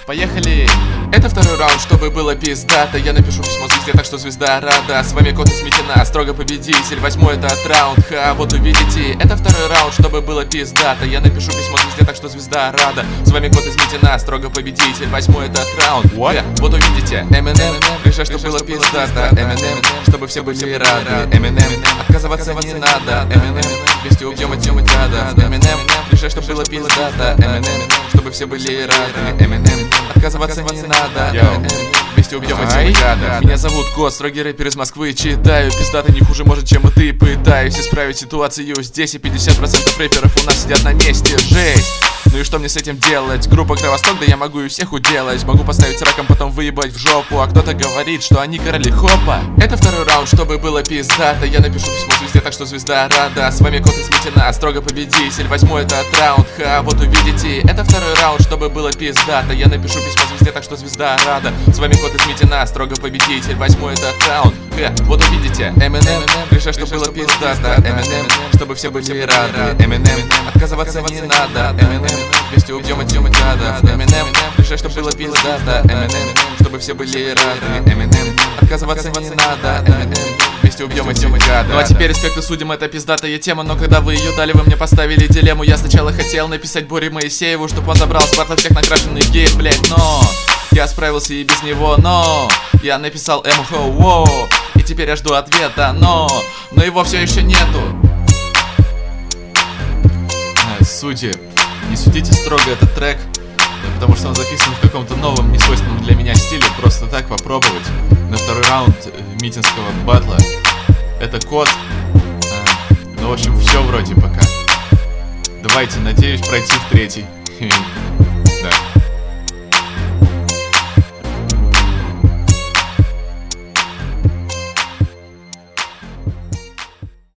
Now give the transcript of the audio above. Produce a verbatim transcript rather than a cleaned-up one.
Поехали! Это второй раунд, чтобы было пиздато. Я напишу письмо звезде, так что звезда рада. С вами Кот из Митина, строго победитель. Возьму этот раунд, ха, вот увидите. Это второй раунд, чтобы было пиздато. Я напишу письмо звезде, так что звезда рада. С вами Кот из Митина, строго победитель. Возьму этот раунд, ха, вот увидите. Эминем, решай, что было пиздато. Эминем, чтобы все были рады. Эминем, отказываться не надо. Эминем, вместе убьем от темы гадов. Эминем, решай, что было пиздато. Эминем, чтобы все были рады. Эминем, отказываться не надо. Вместе убьем эти гадов. Меня зовут Кот, строгий рэпер из Москвы. Читаю, пиздато не хуже может, чем и ты. Пытаюсь исправить ситуацию здесь. И пятьдесят процентов рэперов у нас сидят на месте. Жесть! Ну и что мне с этим делать? Группа Кровосток, да я могу и всех уделать. Могу поставить раком, потом выебать в жопу. А кто-то говорит, что они короли хопа. Это второй раунд, чтобы было пиздато. Я напишу письмо звезде, так что звезда рада. С вами Кот из Митина, строго победитель. Возьму этот раунд, ха, вот увидите. Это второй раунд, чтобы было пиздато. Я напишу письмо звезде, так что звезда рада. С вами Кот из Митина, строго победитель. Возьму этот раунд, ха, вот увидите. Эминем, решай, что было пиздато. Эминем, чтобы все были рады. Эминем, отказываться не надо. Эминем, вместе убьем от темы гадов. Эминем, решай, что было пиздато. Эминем, чтобы все были рады. Эминем, отказываться не надо. Эминем, вместе убьем от темы гадов. Ну а теперь респект и судим, это пиздатая тема. Но когда вы ее дали, вы мне поставили дилемму. Я сначала хотел написать Боре Моисееву, чтоб он забрал с батла всех накрашенных геев, блять, но я справился и без него, но я написал МХО, воу, и теперь я жду ответа, но но его все еще нету. Судьи, не судите строго этот трек, потому что он записан в каком-то новом, несвойственном для меня стиле. Просто так попробовать на второй раунд митинского батла. Это Кот. а, Ну, в общем, все вроде пока. Давайте, надеюсь, пройти в третий.